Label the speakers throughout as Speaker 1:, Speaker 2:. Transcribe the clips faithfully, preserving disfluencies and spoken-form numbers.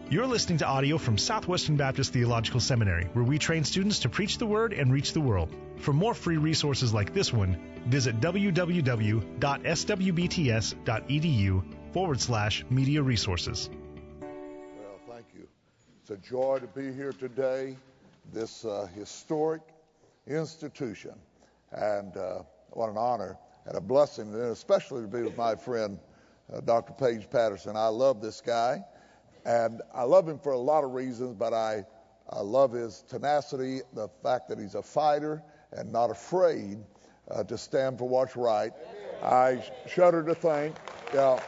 Speaker 1: You're listening to audio from Southwestern Baptist Theological Seminary, where we train students to preach the Word and reach the world. For more free resources like this one, visit www.swbts.edu forward slash media resources.
Speaker 2: Well, thank you. It's a joy to be here today, this uh, historic institution. And uh, what an honor and a blessing, and especially to be with my friend, uh, Doctor Paige Patterson. I love this guy. And I love him for a lot of reasons, but I, I love his tenacity, the fact that he's a fighter and not afraid uh, to stand for what's right. I shudder to think, you know,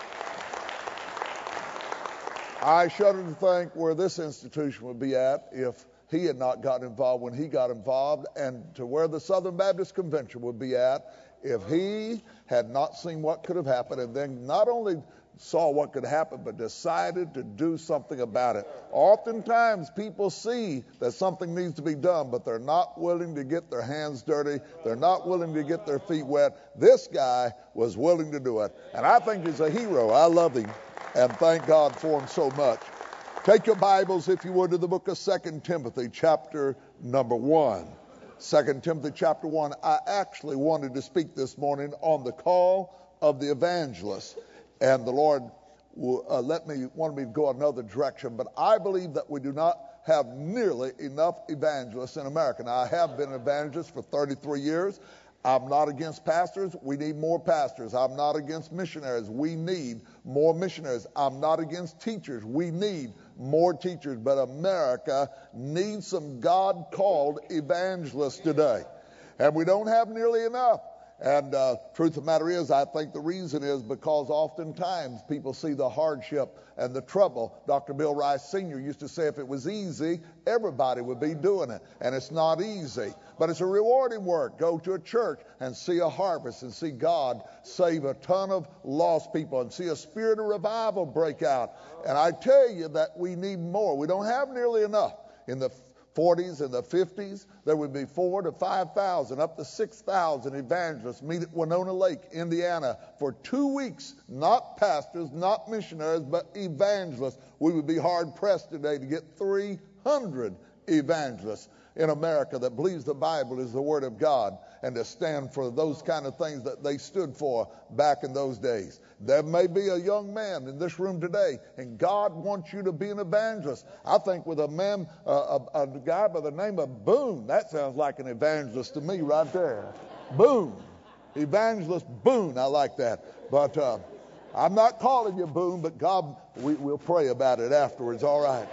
Speaker 2: I shudder to think where this institution would be at if he had not gotten involved when he got involved, and to where the Southern Baptist Convention would be at if he had not seen what could have happened, and then not only saw what could happen, but decided to do something about it. Oftentimes, people see that something needs to be done, but they're not willing to get their hands dirty. They're not willing to get their feet wet. This guy was willing to do it, and I think he's a hero. I love him, and thank God for him so much. Take your Bibles, if you would, to the book of Second Timothy, chapter number one. Second Timothy, chapter one. I actually wanted to speak this morning on the call of the evangelist. And the Lord will, uh, let me want me to go another direction, but I believe that we do not have nearly enough evangelists in America. Now, I have been an evangelist for thirty-three years. I'm not against pastors. We need more pastors. I'm not against missionaries. We need more missionaries. I'm not against teachers. We need more teachers. But America needs some God-called evangelists today. And we don't have nearly enough. And uh, truth of the matter is, I think the reason is because oftentimes people see the hardship and the trouble. Doctor Bill Rice Senior used to say if it was easy, everybody would be doing it. And it's not easy, but it's a rewarding work. Go to a church and see a harvest and see God save a ton of lost people and see a spirit of revival break out. And I tell you that we need more. We don't have nearly enough. In the forties and the fifties, there would be four to five thousand, up to six thousand evangelists meet at Winona Lake, Indiana, for two weeks. Not pastors, not missionaries, but evangelists. We would be hard pressed today to get three hundred evangelists in America that believes the Bible is the Word of God and to stand for those kind of things that they stood for back in those days. There may be a young man in this room today, and God wants you to be an evangelist. I think with a man, uh, a, a guy by the name of Boone, that sounds like an evangelist to me right there. Boone. Evangelist Boone, I like that. But uh, I'm not calling you Boone, but God, we, we'll pray about it afterwards, all right?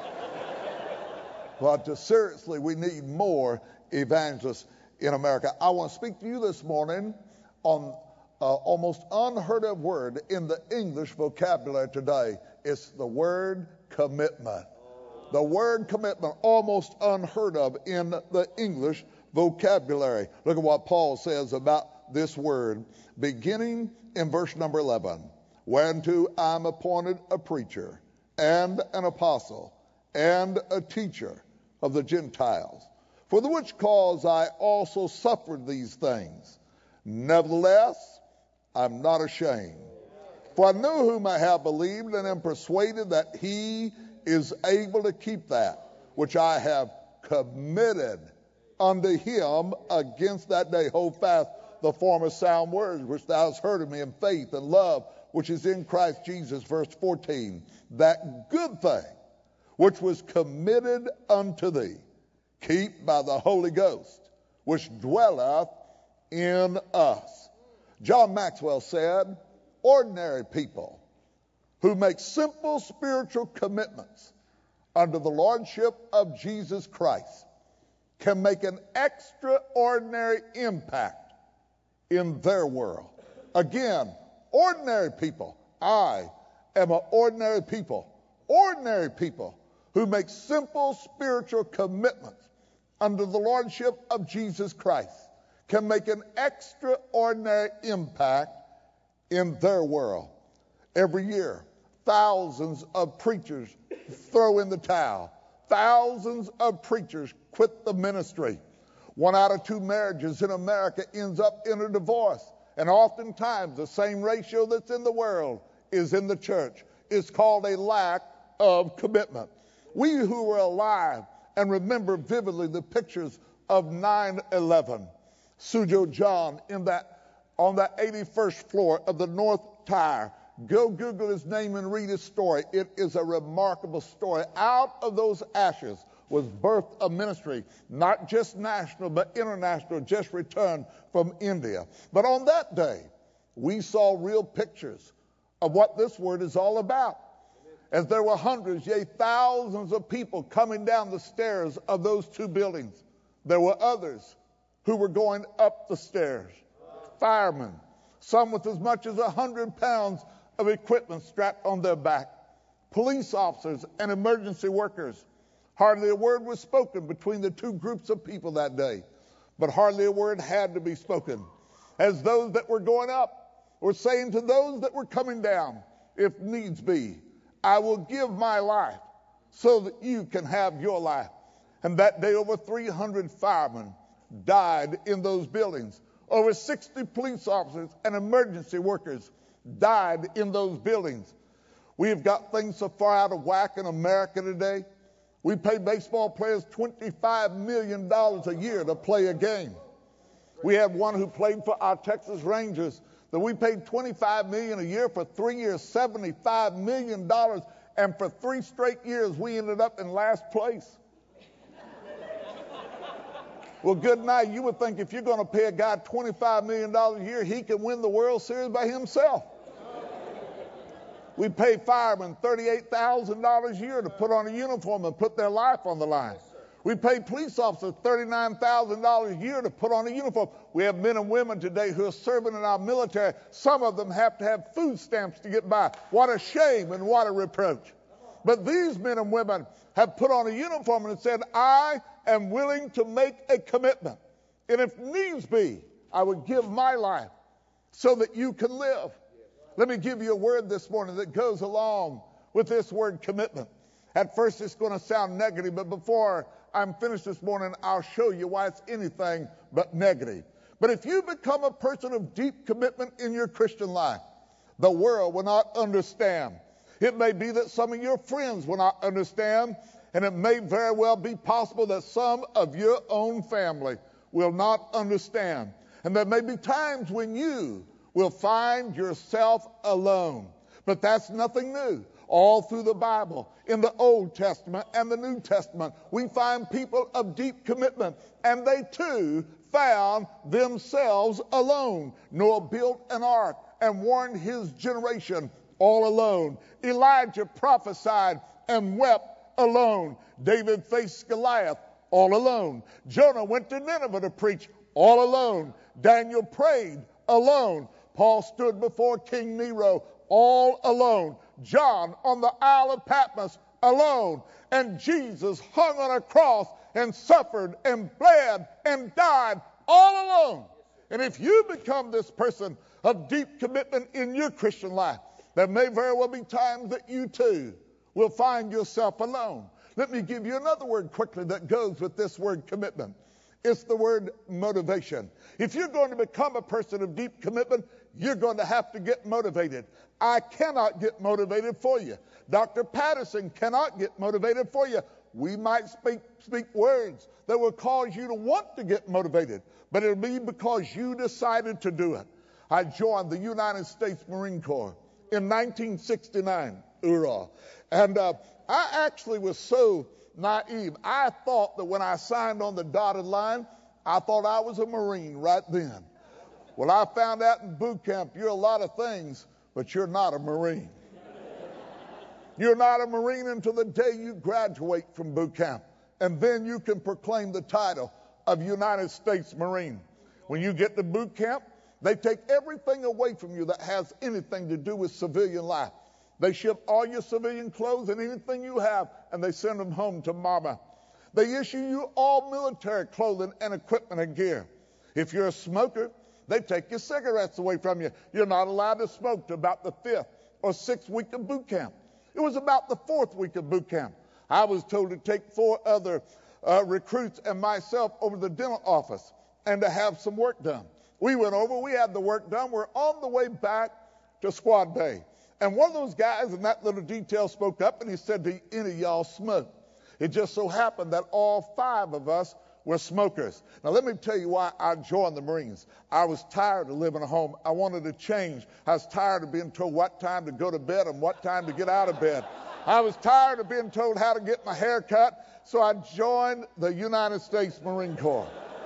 Speaker 2: But uh, seriously, we need more evangelists in America. I want to speak to you this morning on uh, almost unheard of word in the English vocabulary today. It's the word commitment. The word commitment, almost unheard of in the English vocabulary. Look at what Paul says about this word, beginning in verse number eleven. Whereunto I am appointed a preacher and an apostle and a teacher of the Gentiles, for the which cause I also suffered these things. Nevertheless, I'm not ashamed. For I know whom I have believed, and am persuaded that he is able to keep that which I have committed unto him against that day. Hold fast the former sound words which thou hast heard of me in faith and love which is in Christ Jesus. Verse fourteen, that good thing which was committed unto thee, keep by the Holy Ghost, which dwelleth in us. John Maxwell said, ordinary people who make simple spiritual commitments under the lordship of Jesus Christ can make an extraordinary impact in their world. Again, ordinary people. I am an ordinary people. Ordinary people who make simple spiritual commitments under the lordship of Jesus Christ can make an extraordinary impact in their world. Every year, thousands of preachers throw in the towel. Thousands of preachers quit the ministry. One out of two marriages in America ends up in a divorce. And oftentimes the same ratio that's in the world is in the church. It's called a lack of commitment. We who were alive and remember vividly the pictures of nine eleven, Suzhou John in that, on that eighty-first floor of the North Tower. Go Google his name and read his story. It is a remarkable story. Out of those ashes was birthed a ministry, not just national, but international, just returned from India. But on that day, we saw real pictures of what this word is all about. As there were hundreds, yea, thousands of people coming down the stairs of those two buildings, there were others who were going up the stairs. Firemen, some with as much as one hundred pounds of equipment strapped on their back. Police officers and emergency workers. Hardly a word was spoken between the two groups of people that day, but hardly a word had to be spoken, as those that were going up were saying to those that were coming down, if needs be, I will give my life so that you can have your life. And that day, over three hundred firemen died in those buildings. Over sixty police officers and emergency workers died in those buildings. We've got things so far out of whack in America today. We pay baseball players twenty-five million dollars a year to play a game. We had one who played for our Texas Rangers that we paid twenty-five million dollars a year for three years, seventy-five million dollars, and for three straight years we ended up in last place. Well, good night. You would think if you're going to pay a guy twenty-five million dollars a year, he can win the World Series by himself. We pay firemen thirty-eight thousand dollars a year to put on a uniform and put their life on the line. We pay police officers thirty-nine thousand dollars a year to put on a uniform. We have men and women today who are serving in our military. Some of them have to have food stamps to get by. What a shame and what a reproach. But these men and women have put on a uniform and said, I am willing to make a commitment. And if needs be, I would give my life so that you can live. Let me give you a word this morning that goes along with this word commitment. At first it's going to sound negative, but before I'm finished this morning, I'll show you why it's anything but negative. But if you become a person of deep commitment in your Christian life, the world will not understand. It may be that some of your friends will not understand, and it may very well be possible that some of your own family will not understand. And there may be times when you will find yourself alone. But that's nothing new. All through the Bible, in the Old Testament and the New Testament, we find people of deep commitment, and they too found themselves alone. Noah built an ark and warned his generation all alone. Elijah prophesied and wept alone. David faced Goliath all alone. Jonah went to Nineveh to preach all alone. Daniel prayed alone. Paul stood before King Nero all alone. John on the Isle of Patmos alone. And Jesus hung on a cross and suffered and bled and died all alone. And if you become this person of deep commitment in your Christian life, there may very well be times that you too will find yourself alone. Let me give you another word quickly that goes with this word commitment. It's the word motivation. If you're going to become a person of deep commitment, you're going to have to get motivated. I cannot get motivated for you. Doctor Patterson cannot get motivated for you. We might speak, speak words that will cause you to want to get motivated, but it'll be because you decided to do it. I joined the United States Marine Corps in nineteen sixty-nine, hoorah. And uh, I actually was so naive. I thought that when I signed on the dotted line, I thought I was a Marine right then. Well, I found out in boot camp, you're a lot of things, but you're not a Marine. You're not a Marine until the day you graduate from boot camp. And then you can proclaim the title of United States Marine. When you get to boot camp, they take everything away from you that has anything to do with civilian life. They ship all your civilian clothes and anything you have, and they send them home to mama. They issue you all military clothing and equipment and gear. If you're a smoker, they take your cigarettes away from you. You're not allowed to smoke to about the fifth or sixth week of boot camp. It was about the fourth week of boot camp. I was told to take four other uh, recruits and myself over to the dental office and to have some work done. We went over, we had the work done. We're on the way back to Squad Bay. And one of those guys in that little detail spoke up and he said, do any of y'all smoke? It just so happened that all five of us were smokers. Now, let me tell you why I joined the Marines. I was tired of living at home. I wanted to change. I was tired of being told what time to go to bed and what time to get out of bed. I was tired of being told how to get my hair cut, so I joined the United States Marine Corps.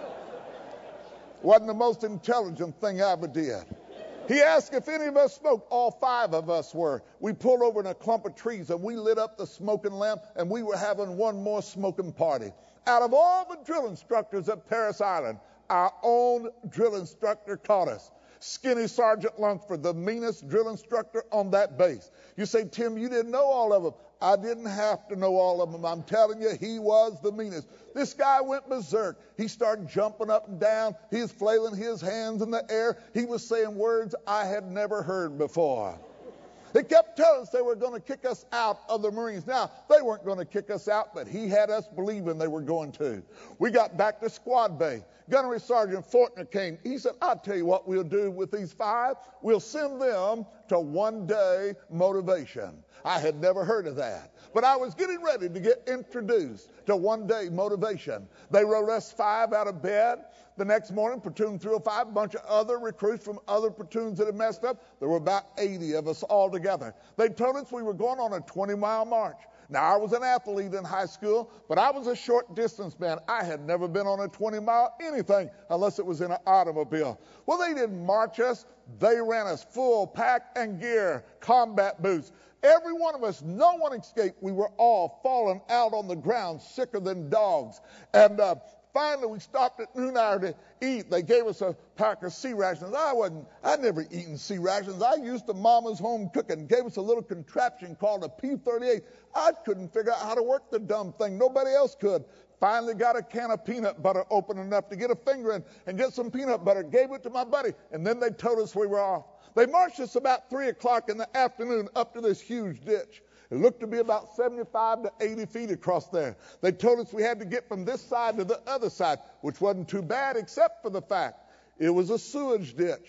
Speaker 2: Wasn't the most intelligent thing I ever did. He asked if any of us smoked. All five of us were. We pulled over in a clump of trees and we lit up the smoking lamp and we were having one more smoking party. Out of all the drill instructors at Parris Island, our own drill instructor caught us. Skinny Sergeant Lunsford, the meanest drill instructor on that base. You say, Tim, you didn't know all of them. I didn't have to know all of them. I'm telling you, he was the meanest. This guy went berserk. He started jumping up and down. He was flailing his hands in the air. He was saying words I had never heard before. They kept telling us they were going to kick us out of the Marines. Now, they weren't going to kick us out, but he had us believing they were going to. We got back to Squad Bay. Gunnery Sergeant Fortner came. He said, I'll tell you what we'll do with these five. We'll send them to one-day motivation. I had never heard of that. But I was getting ready to get introduced to one-day motivation. They wrote us five out of bed. The next morning, Platoon three oh five, a bunch of other recruits from other platoons that had messed up. There were about eighty of us all together. They told us we were going on a twenty-mile march. Now, I was an athlete in high school, but I was a short-distance man. I had never been on a twenty-mile anything unless it was in an automobile. Well, they didn't march us. They ran us full pack and gear, combat boots. Every one of us, no one escaped. We were all falling out on the ground, sicker than dogs. And uh, finally, we stopped at noon hour to eat. They gave us a pack of sea rations. I wasn't, I'd never eaten sea rations. I used to mama's home cooking. Gave us a little contraption called a P thirty-eight. I couldn't figure out how to work the dumb thing. Nobody else could. Finally got a can of peanut butter open enough to get a finger in and get some peanut butter. Gave it to my buddy, and then they told us we were off. They marched us about three o'clock in the afternoon up to this huge ditch. It looked to be about seventy-five to eighty feet across there. They told us we had to get from this side to the other side, which wasn't too bad except for the fact it was a sewage ditch.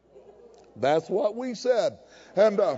Speaker 2: That's what we said. And uh,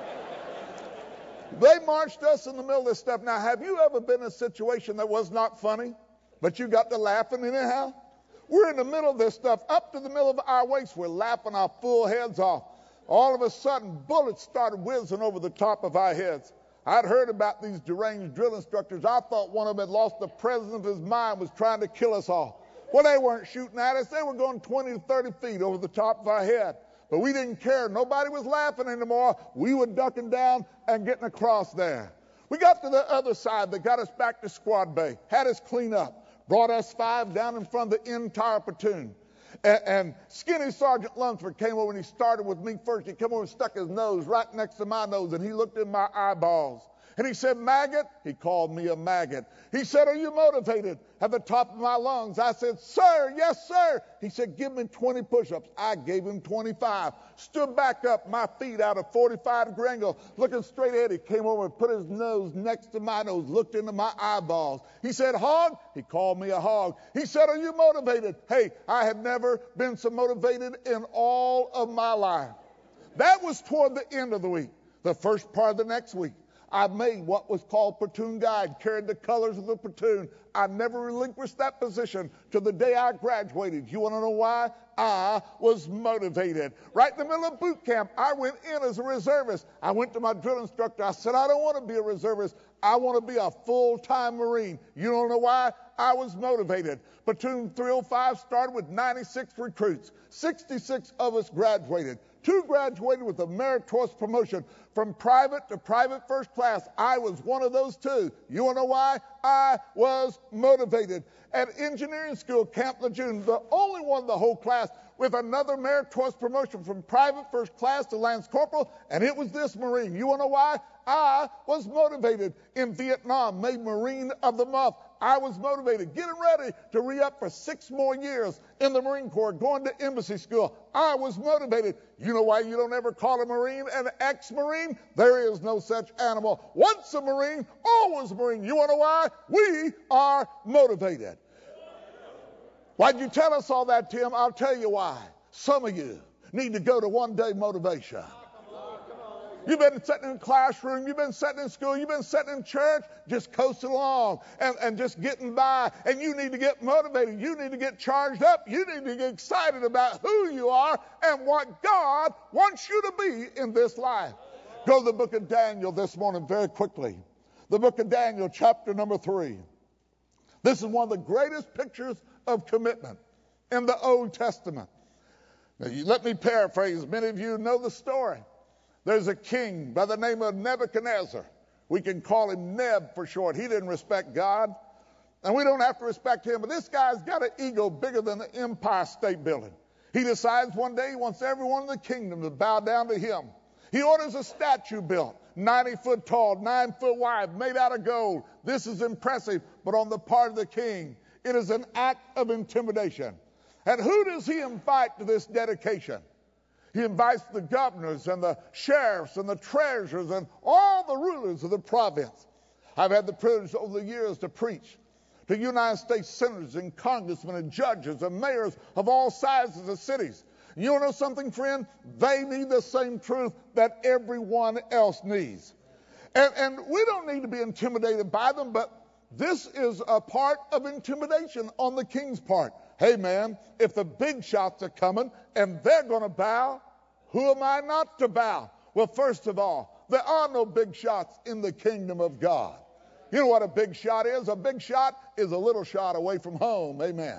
Speaker 2: they marched us in the middle of this stuff. Now, have you ever been in a situation that was not funny, but you got to laughing anyhow? We're in the middle of this stuff. Up to the middle of our waist, we're laughing our full heads off. All of a sudden, bullets started whizzing over the top of our heads. I'd heard about these deranged drill instructors. I thought one of them had lost the presence of his mind, was trying to kill us all. Well, they weren't shooting at us. They were going twenty to thirty feet over the top of our head. But we didn't care. Nobody was laughing anymore. We were ducking down and getting across there. We got to the other side. They got us back to Squad Bay, had us clean up, brought us five down in front of the entire platoon. And, and Skinny Sergeant Lunsford came over and he started with me first. He came over and stuck his nose right next to my nose, and he looked in my eyeballs. And he said, maggot. He called me a maggot. He said, are you motivated? At the top of my lungs. I said, sir, yes, sir. He said, give me twenty push-ups. I gave him twenty-five. Stood back up, my feet out of forty-five degree angle, looking straight ahead. He came over and put his nose next to my nose, looked into my eyeballs. He said, hog. He called me a hog. He said, are you motivated? Hey, I had never been so motivated in all of my life. That was toward the end of the week. The first part of the next week, I made what was called platoon guide, carried the colors of the platoon. I never relinquished that position till the day I graduated. You want to know why? I was motivated. Right in the middle of boot camp, I went in as a reservist. I went to my drill instructor. I said, I don't want to be a reservist. I want to be a full-time Marine. You don't know why? I was motivated. Platoon three oh five started with ninety-six recruits. sixty-six of us graduated. Two graduated with a meritorious promotion from private to private first class. I was one of those two. You want to know why? I was motivated. At engineering school, Camp Lejeune, the only one in the whole class with another meritorious promotion from private first class to Lance Corporal, and it was this Marine. You want to know why? I was motivated. In Vietnam, made Marine of the Month. I was motivated, getting ready to re-up for six more years in the Marine Corps, going to embassy school. I was motivated. You know why you don't ever call a Marine an ex-Marine? There is no such animal. Once a Marine, always a Marine. You want to know why? We are motivated. Why'd you tell us all that, Tim? I'll tell you why. Some of you need to go to one-day motivation. You've been sitting in a classroom, you've been sitting in school, you've been sitting in church, just coasting along and, and just getting by. And you need to get motivated. You need to get charged up. You need to get excited about who you are and what God wants you to be in this life. Go to the book of Daniel this morning very quickly. The book of Daniel, chapter number three. This is one of the greatest pictures of commitment in the Old Testament. Now, you, let me paraphrase. Many of you know the story. There's a king by the name of Nebuchadnezzar. We can call him Neb for short. He didn't respect God, and we don't have to respect him. But this guy's got an ego bigger than the Empire State Building. He decides one day he wants everyone in the kingdom to bow down to him. He orders a statue built, ninety foot tall, nine foot wide, made out of gold. This is impressive, but on the part of the king, it is an act of intimidation. And who does he invite to this dedication? He invites the governors and the sheriffs and the treasurers and all the rulers of the province. I've had the privilege over the years to preach to United States senators and congressmen and judges and mayors of all sizes of cities. You know something, friend? They need the same truth that everyone else needs. And, and we don't need to be intimidated by them, but this is a part of intimidation on the king's part. Hey, man, if the big shots are coming and they're going to bow, who am I not to bow? Well, first of all, there are no big shots in the kingdom of God. You know what a big shot is? A big shot is a little shot away from home. Amen.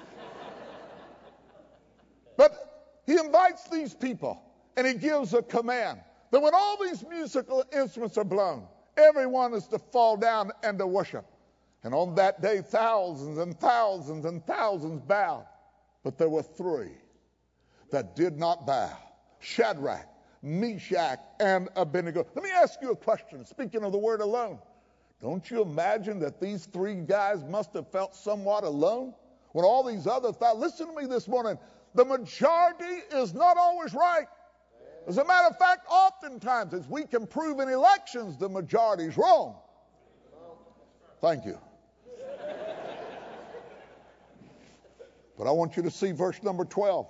Speaker 2: But he invites these people and he gives a command that when all these musical instruments are blown, everyone is to fall down and to worship. And on that day, thousands and thousands and thousands bowed. But there were three that did not bow. Shadrach, Meshach, and Abednego. Let me ask you a question. Speaking of the word alone, don't you imagine that these three guys must have felt somewhat alone? When all these other thought, listen to me this morning, the majority is not always right. As a matter of fact, oftentimes, as we can prove in elections, the majority is wrong. Thank you. But I want you to see verse number twelve.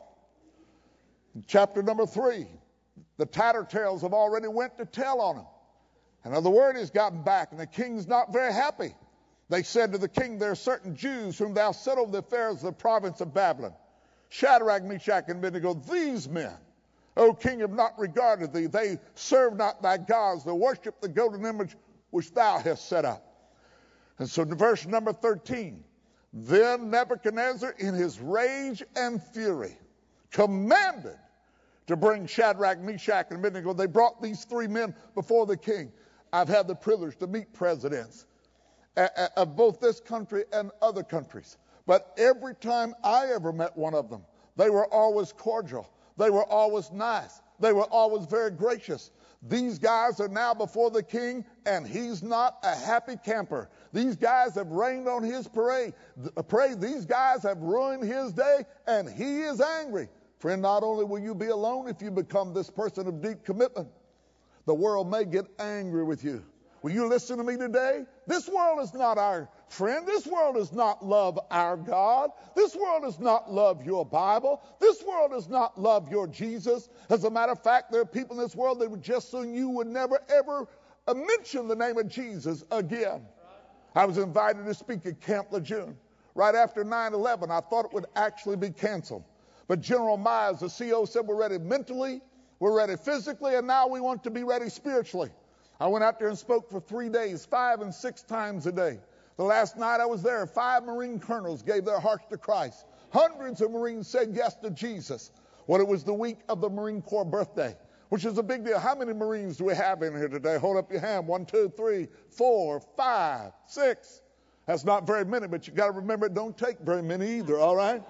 Speaker 2: Chapter number three. The tattletales have already went to tell on him. And now the word has gotten back, and the king's not very happy. They said to the king, there are certain Jews whom thou set over the affairs of the province of Babylon. Shadrach, Meshach, and Abednego, these men, O king, have not regarded thee. They serve not thy gods. They worship the golden image which thou hast set up. And so in verse number thirteen, then Nebuchadnezzar in his rage and fury commanded to bring Shadrach, Meshach, and Abednego. They brought these three men before the king. I've had the privilege to meet presidents of both this country and other countries. But every time I ever met one of them, they were always cordial. They were always nice. They were always very gracious. These guys are now before the king, and he's not a happy camper. These guys have rained on his parade. parade. These guys have ruined his day, and he is angry. Friend, not only will you be alone if you become this person of deep commitment, the world may get angry with you. Will you listen to me today? This world is not our friend. This world does not love our God. This world does not love your Bible. This world does not love your Jesus. As a matter of fact, there are people in this world that would just so you would never, ever uh, mention the name of Jesus again. I was invited to speak at Camp Lejeune. Right after nine eleven, I thought it would actually be canceled. But General Myers, the C E O, said we're ready mentally, we're ready physically, and now we want to be ready spiritually. I went out there and spoke for three days, five and six times a day. The last night I was there, five Marine colonels gave their hearts to Christ. Hundreds of Marines said yes to Jesus. Well, it was the week of the Marine Corps birthday, which is a big deal. How many Marines do we have in here today? Hold up your hand. One, two, three, four, five, six. That's not very many, but you got to remember it don't take very many either, all right?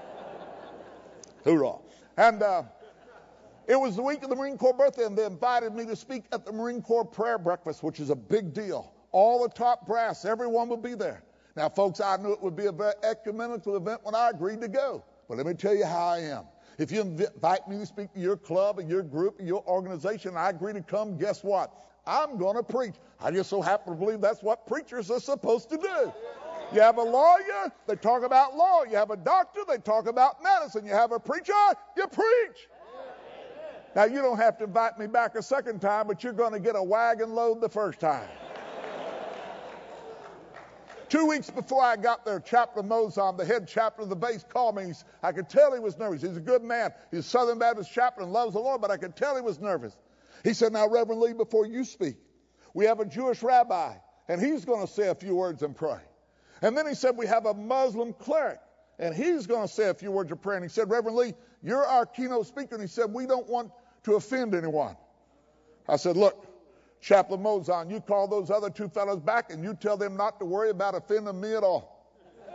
Speaker 2: Hoorah. And uh, it was the week of the Marine Corps birthday, and they invited me to speak at the Marine Corps prayer breakfast, which is a big deal. All the top brass, everyone will be there. Now, folks, I knew it would be a very ecumenical event when I agreed to go. But let me tell you how I am. If you invite me to speak to your club or your group or your organization, and I agree to come, guess what? I'm going to preach. I just so happen to believe that's what preachers are supposed to do. You have a lawyer, they talk about law. You have a doctor, they talk about medicine. You have a preacher, you preach. Now, you don't have to invite me back a second time, but you're going to get a wagon load the first time. Two weeks before I got there, Chaplain Mozon, the head chaplain of the base, called me. I could tell he was nervous. He's a good man. He's a Southern Baptist chaplain, loves the Lord, but I could tell he was nervous. He said, now, Reverend Lee, before you speak, we have a Jewish rabbi, and he's going to say a few words and pray. And then he said, we have a Muslim cleric, and he's going to say a few words of prayer. And he said, Reverend Lee, you're our keynote speaker. And he said, we don't want to offend anyone. I said, look, Chaplain Mozon, you call those other two fellows back and you tell them not to worry about offending me at all.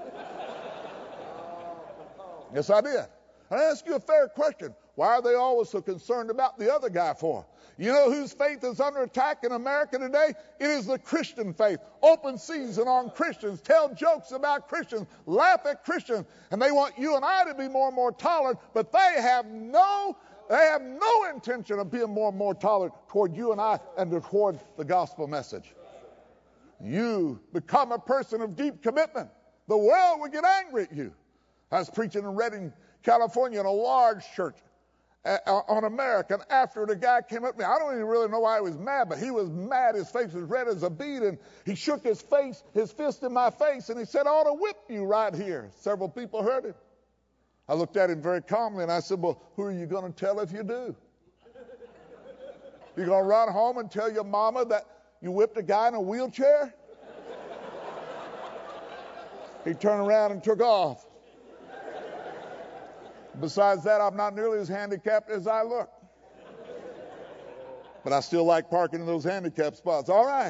Speaker 2: Yes, I did. I ask you a fair question. Why are they always so concerned about the other guy for? You know whose faith is under attack in America today? It is the Christian faith. Open season on Christians. Tell jokes about Christians. Laugh at Christians. And they want you and I to be more and more tolerant, but they have no They have no intention of being more and more tolerant toward you and I and toward the gospel message. You become a person of deep commitment. The world will get angry at you. I was preaching in Redding, California in a large church uh, on America, and after the guy came up to me, I don't even really know why he was mad, but he was mad. His face was red as a beet, and he shook his face, his fist in my face, and he said, I ought to whip you right here. Several people heard him. I looked at him very calmly and I said, well, who are you going to tell if you do? You going to run home and tell your mama that you whipped a guy in a wheelchair? He turned around and took off. Besides that, I'm not nearly as handicapped as I look. But I still like parking in those handicapped spots. All right.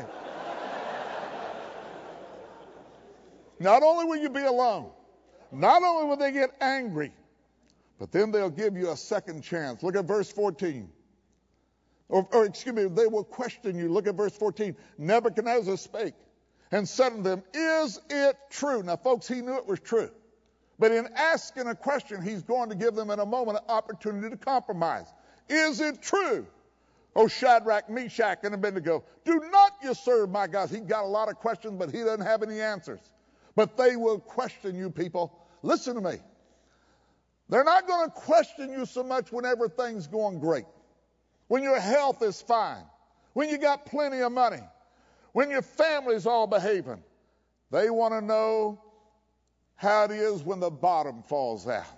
Speaker 2: Not only will you be alone, not only will they get angry, but then they'll give you a second chance. Look at verse fourteen. Or, or excuse me, they will question you. Look at verse fourteen. Nebuchadnezzar spake and said unto them, is it true? Now, folks, he knew it was true. But in asking a question, he's going to give them in a moment an opportunity to compromise. Is it true? O Shadrach, Meshach, and Abednego, do not you serve my gods. He got a lot of questions, but he doesn't have any answers. But they will question you, people. Listen to me. They're not going to question you so much when everything's going great, when your health is fine, when you got plenty of money, when your family's all behaving. They want to know how it is when the bottom falls out,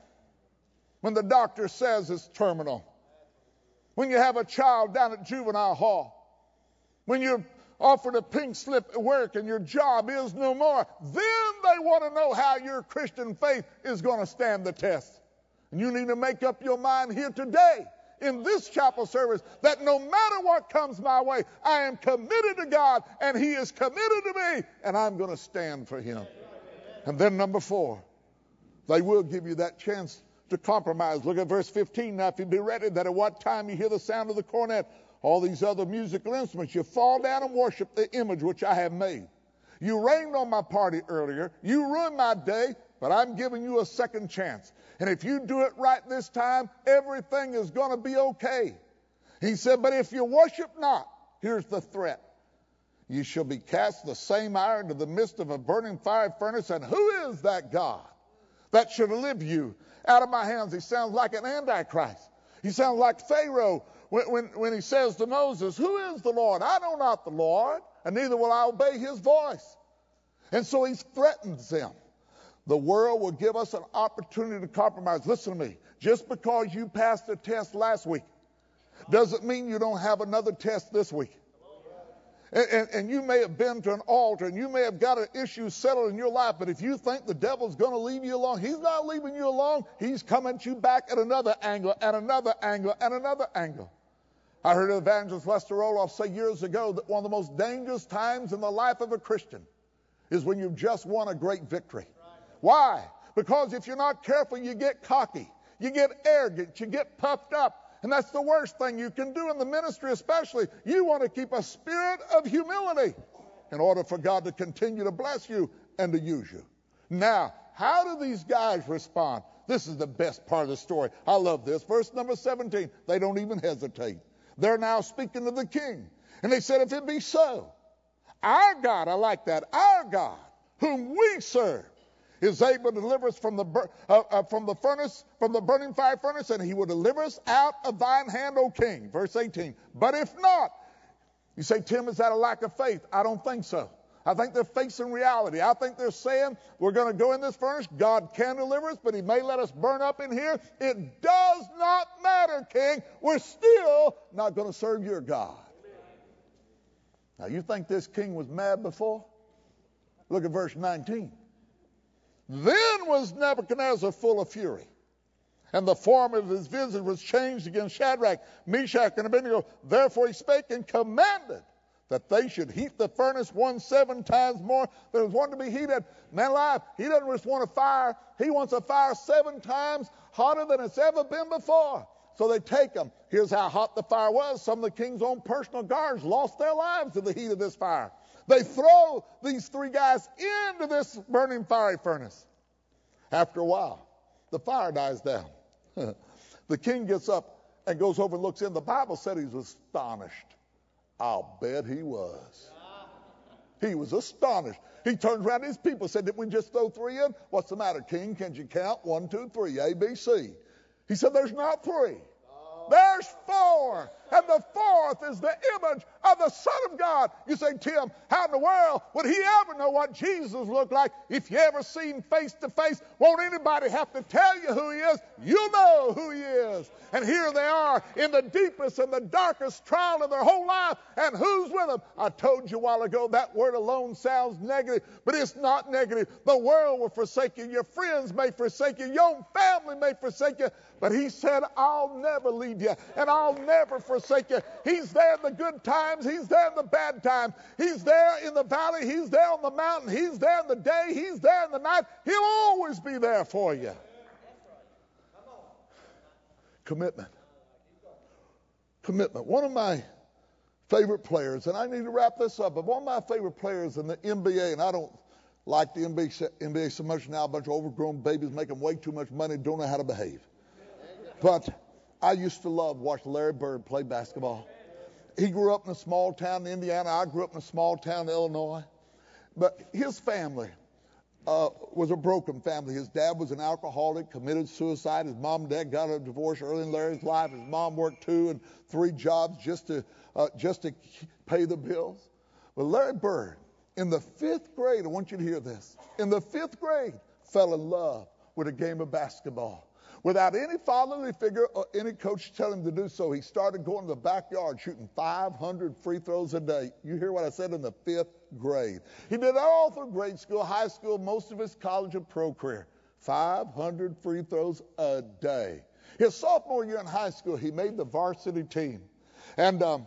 Speaker 2: when the doctor says it's terminal, when you have a child down at juvenile hall, when you're offered a pink slip at work and your job is no more. Then they want to know how your Christian faith is going to stand the test. And you need to make up your mind here today in this chapel service that no matter what comes my way, I am committed to God and he is committed to me and I'm going to stand for him. And then number four, they will give you that chance to compromise. Look at verse fifteen. Now, if you be ready that at what time you hear the sound of the cornet, all these other musical instruments, you fall down and worship the image which I have made. You rained on my party earlier. You ruined my day, but I'm giving you a second chance. And if you do it right this time, everything is going to be okay. He said, but if you worship not, here's the threat. You shall be cast the same hour into the midst of a burning fire furnace. And who is that God that should deliver you out of my hands? He sounds like an antichrist. He sounds like Pharaoh when, when, when he says to Moses, who is the Lord? I know not the Lord, and neither will I obey his voice. And so he threatens them. The world will give us an opportunity to compromise. Listen to me. Just because you passed the test last week doesn't mean you don't have another test this week. And, and, and you may have been to an altar and you may have got an issue settled in your life, but if you think the devil's going to leave you alone, he's not leaving you alone. He's coming at you back at another angle, at another angle, at another angle. I heard Evangelist Lester Roloff say years ago that one of the most dangerous times in the life of a Christian is when you've just won a great victory. Why? Because if you're not careful, you get cocky, you get arrogant, you get puffed up. And that's the worst thing you can do in the ministry especially. You want to keep a spirit of humility in order for God to continue to bless you and to use you. Now, how do these guys respond? This is the best part of the story. I love this. Verse number seventeen, they don't even hesitate. They're now speaking to the king. And they said, if it be so, our God, I like that, our God, whom we serve, is able to deliver us from the bur- uh, uh, from the furnace, from the burning fire furnace, and he will deliver us out of thine hand, O king. Verse eighteen. But if not, you say, Tim, is that a lack of faith? I don't think so. I think they're facing reality. I think they're saying we're going to go in this furnace. God can deliver us, but he may let us burn up in here. It does not matter, king. We're still not going to serve your God. Now, you think this king was mad before? Look at verse nineteen. Then was Nebuchadnezzar full of fury, and the form of his visage was changed against Shadrach, Meshach, and Abednego. Therefore he spake and commanded that they should heat the furnace one seven times more than was wanted to be heated. Man alive, he doesn't just want a fire. He wants a fire seven times hotter than it's ever been before. So they take them. Here's how hot the fire was. Some of the king's own personal guards lost their lives in the heat of this fire. They throw these three guys into this burning fiery furnace. After a while, the fire dies down. The king gets up and goes over and looks in. The Bible said he was astonished. I'll bet he was. He was astonished. He turns around to his people and said, didn't we just throw three in? What's the matter, king? Can you count? One, two, three, A, B, C. He said, there's not three. There's four. And the fourth is the image of the Son of God. You say, Tim, how in the world would he ever know what Jesus looked like? If you ever seen him face to face, won't anybody have to tell you who he is? You know who he is. And here they are in the deepest and the darkest trial of their whole life. And who's with them? I told you a while ago that word alone sounds negative, but it's not negative. The world will forsake you. Your friends may forsake you. Your own family may forsake you. But he said, I'll never leave you and I'll never forsake you. He's there in the good times. He's there in the bad times. He's there in the valley. He's there on the mountain. He's there in the day. He's there in the night. He'll always be there for you. Commitment. Commitment. One of my favorite players, and I need to wrap this up, but one of my favorite players in the N B A, and I don't like the N B A so much now, a bunch of overgrown babies making way too much money, don't know how to behave. But I used to love watching Larry Bird play basketball. He grew up in a small town in Indiana. I grew up in a small town in Illinois. But his family uh, was a broken family. His dad was an alcoholic, committed suicide. His mom and dad got a divorce early in Larry's life. His mom worked two and three jobs just to uh, just to pay the bills. But Larry Bird, in the fifth grade, I want you to hear this, in the fifth grade, fell in love with a game of basketball. Without any fatherly figure or any coach telling him to do so, he started going to the backyard shooting five hundred free throws a day. You hear what I said? In the fifth grade. He did that all through grade school, high school, most of his college and pro career. five hundred free throws a day. His sophomore year in high school, he made the varsity team. And um,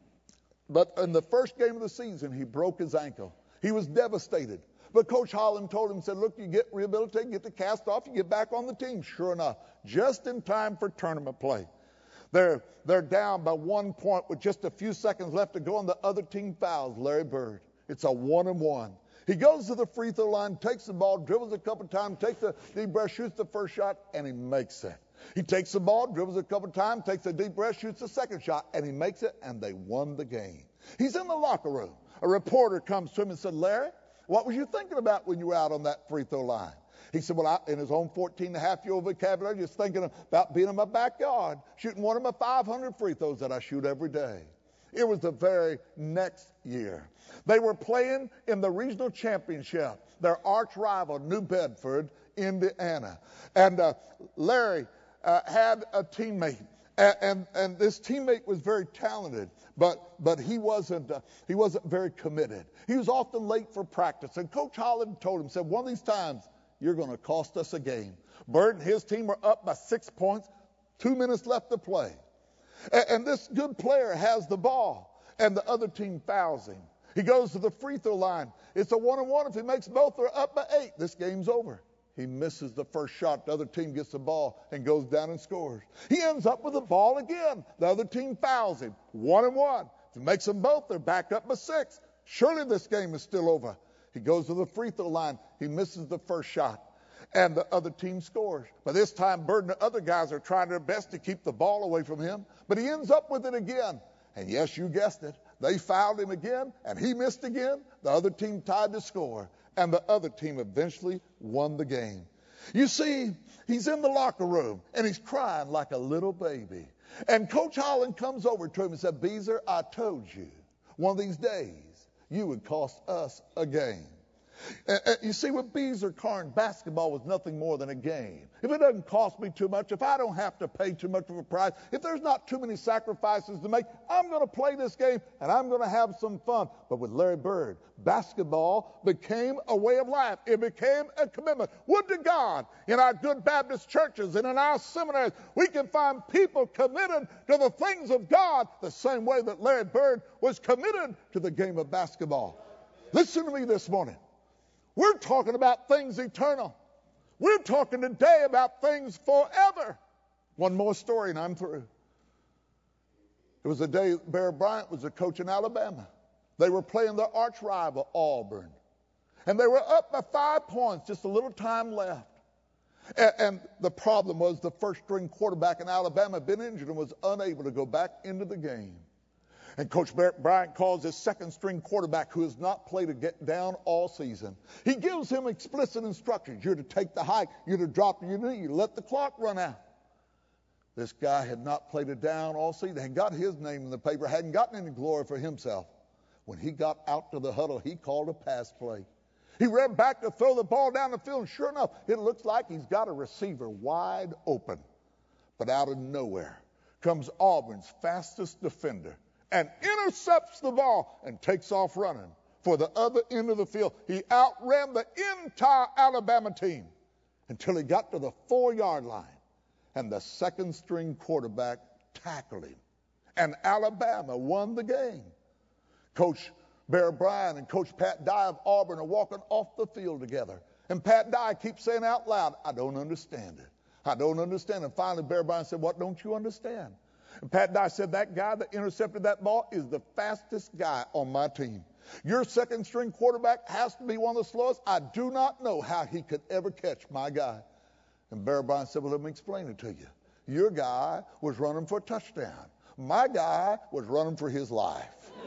Speaker 2: but in the first game of the season, he broke his ankle. He was devastated. But Coach Holland told him, said, look, you get rehabilitated, get the cast off, you get back on the team. Sure enough, just in time for tournament play. They're, they're down by one point with just a few seconds left to go, and the other team fouls Larry Bird. It's a one and one. He goes to the free throw line, takes the ball, dribbles a couple times, takes a deep breath, shoots the first shot, and he makes it. He takes the ball, dribbles a couple times, takes a deep breath, shoots the second shot, and he makes it, and they won the game. He's in the locker room. A reporter comes to him and said, Larry, what was you thinking about when you were out on that free throw line? He said, well, I, in his own fourteen and a half year old vocabulary, just thinking about being in my backyard, shooting one of my five hundred free throws that I shoot every day. It was the very next year. They were playing in the regional championship, their arch rival, New Bedford, Indiana. And uh, Larry uh, had a teammate. And, and, and this teammate was very talented, but but he wasn't uh, he wasn't very committed. He was often late for practice. And Coach Holland told him, said, one of these times, you're going to cost us a game. Bird and his team were up by six points, two minutes left to play. And, and this good player has the ball, and the other team fouls him. He goes to the free throw line. It's a one-on-one. If he makes both, they're up by eight. This game's over. He misses the first shot. The other team gets the ball and goes down and scores. He ends up with the ball again. The other team fouls him. One and one. If he makes them both, they're back up by six. Surely this game is still over. He goes to the free throw line. He misses the first shot. And the other team scores. By this time, Bird and the other guys are trying their best to keep the ball away from him. But he ends up with it again. And yes, you guessed it. They fouled him again, and he missed again. The other team tied the score. and the other team eventually won the game. You see, he's in the locker room, and he's crying like a little baby. And Coach Holland comes over to him and said, Beezer, I told you one of these days you would cost us a game. Uh, you see, with Beezer Karn, basketball was nothing more than a game. If it doesn't cost me too much, if I don't have to pay too much of a price, if there's not too many sacrifices to make, I'm going to play this game and I'm going to have some fun. But with Larry Bird, basketball became a way of life. It became a commitment. Would to God, in our good Baptist churches and in our seminaries, we can find people committed to the things of God the same way that Larry Bird was committed to the game of basketball. Listen to me this morning. We're talking about things eternal. We're talking today about things forever. One more story and I'm through. It was the day Bear Bryant was a coach in Alabama. They were playing their arch rival, Auburn. And they were up by five points, just a little time left. And, and the problem was the first string quarterback in Alabama had been injured and was unable to go back into the game. And Coach Bryant calls his second string quarterback, who has not played a get down all season. He gives him explicit instructions. You're to take the hike. You're to drop your knee. You let the clock run out. This guy had not played a down all season. Had got his name in the paper. Hadn't gotten any glory for himself. When he got out to the huddle, he called a pass play. He ran back to throw the ball down the field. And sure enough, it looks like he's got a receiver wide open. But out of nowhere comes Auburn's fastest defender and intercepts the ball and takes off running for the other end of the field. He outran the entire Alabama team until he got to the four-yard line, and the second-string quarterback tackled him, and Alabama won the game. Coach Bear Bryant and Coach Pat Dye of Auburn are walking off the field together, and Pat Dye keeps saying out loud, I don't understand it. I don't understand. And finally, Bear Bryant said, what don't you understand? And Pat Dye said, that guy that intercepted that ball is the fastest guy on my team. Your second string quarterback has to be one of the slowest. I do not know how he could ever catch my guy. And Bear Bryant said, well, let me explain it to you. Your guy was running for a touchdown. My guy was running for his life.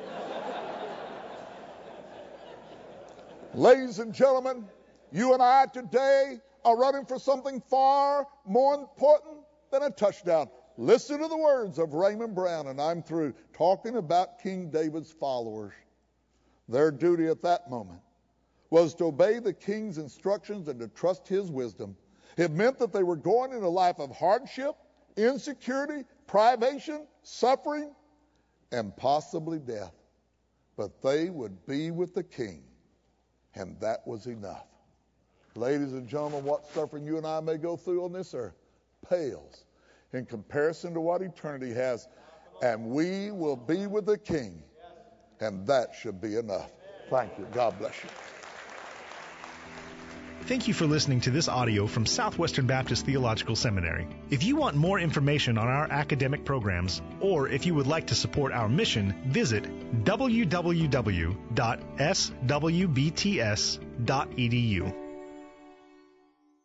Speaker 2: Ladies and gentlemen, you and I today are running for something far more important than a touchdown. Listen to the words of Raymond Brown, and I'm through, talking about King David's followers. Their duty at that moment was to obey the king's instructions and to trust his wisdom. It meant that they were going into a life of hardship, insecurity, privation, suffering, and possibly death. But they would be with the king, and that was enough. Ladies and gentlemen, what suffering you and I may go through on this earth pales in comparison to what eternity has. And we will be with the King. And that should be enough. Thank you. God bless you.
Speaker 1: Thank you for listening to this audio from Southwestern Baptist Theological Seminary. If you want more information on our academic programs, or if you would like to support our mission, visit w w w dot s w b t s dot e d u.